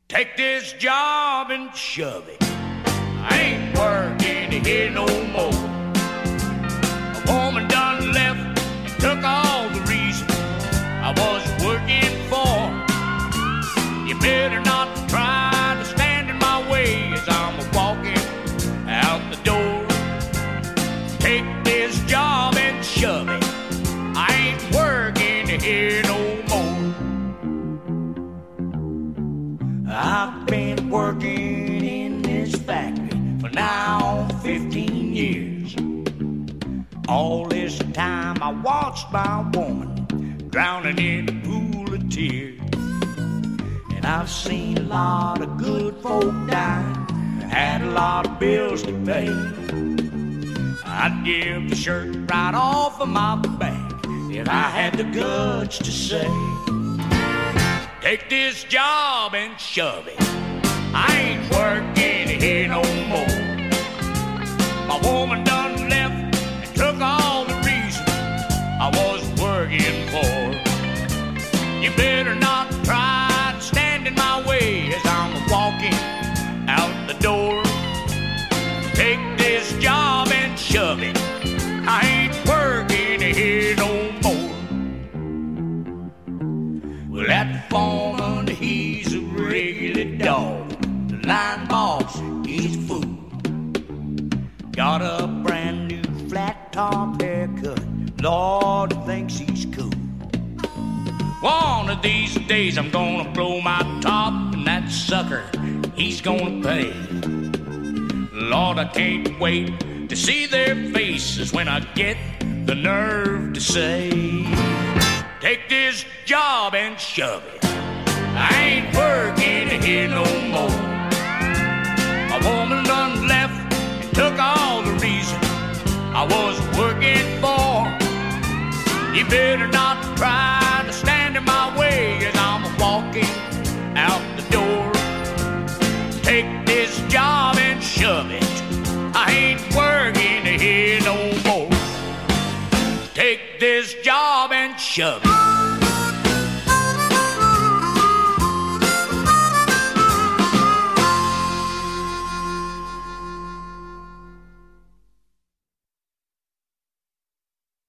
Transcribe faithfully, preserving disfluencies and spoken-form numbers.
Take this job and shove it. I ain't working here no more. A woman done left and took all the reason I was working for. You better not try to stand in my way as I'm walking out the door. Take this job and shove it. I ain't working here no more. I've been working in this factory for now fifteen years. All this time I watched my woman drowning in a pool of tears. And I've seen a lot of good folk dying, had a lot of bills to pay. I'd give the shirt right off of my back if I had the guts to say, take this job and shove it. I ain't working here no more. My woman done left and took all the reason I was working for. You better not try to stand in my way as I'm walking out the door. Take this job and shove it. I ain't working here no more. Well, that foreman, he's a regular dog. The line boss, he's a fool. Got a brand new flat top haircut. Lord, thinks he's cool. One of these days I'm gonna blow my top, and that sucker, he's gonna pay. Lord, I can't wait to see their faces when I get the nerve to say, take this job and shove it. I ain't working here no more. A woman done left and took all the reason I was working for. You better not try to stand in my way as I'm walking out the door. Take this job and shove it. I ain't working here no more. Take this job and shove it.